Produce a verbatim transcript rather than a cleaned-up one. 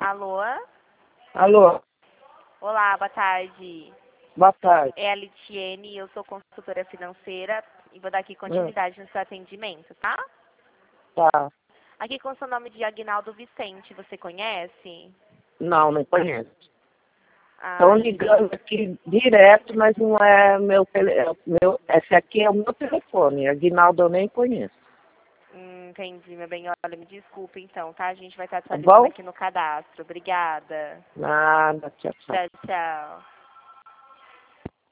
Alô? Alô, Olá, boa tarde. boa tarde. É a Litiene, eu sou consultora financeira e vou dar aqui Hum, continuidade no seu atendimento, tá? tá. Aqui com o seu nome de Aguinaldo Vicente, você conhece? Não, não conheço. Estão Ah, ligando entendi. aqui direto, mas não é meu telefone. Meu, esse aqui é o meu telefone. Aguinaldo eu nem conheço. Hum, entendi, meu bem. Olha, me desculpe então, tá? A gente vai estar Tá atualizando bom? aqui no cadastro. Obrigada. Nada, tchau, tchau. Tchau, tchau.